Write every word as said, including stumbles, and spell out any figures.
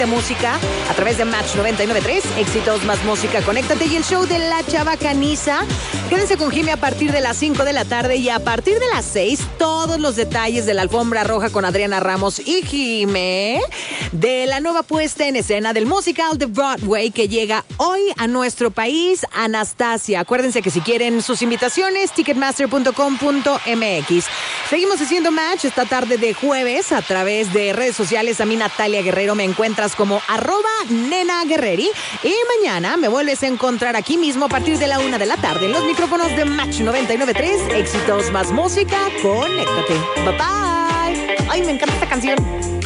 de música a través de Match noventa y nueve punto tres, éxitos más música, conéctate y el show de La Chabacaniza. Quédense con Jimmy a partir de las cinco de la tarde y a partir de las seis todos los detalles de la alfombra roja con Adriana Ramos y Jimé de la nueva puesta en escena del musical de Broadway que llega hoy a nuestro país, Anastasia. Acuérdense que si quieren sus invitaciones, ticketmaster punto com punto m x. Seguimos haciendo Match esta tarde de jueves a través de redes sociales. A mí, Natalia Guerrero, me encuentras como arroba nena guerreri. Y mañana me vuelves a encontrar aquí mismo a partir de la una de la tarde en los micrófonos de Match noventa y nueve punto tres. Éxitos más música, conéctate. Bye bye. Ay, me encanta esta canción.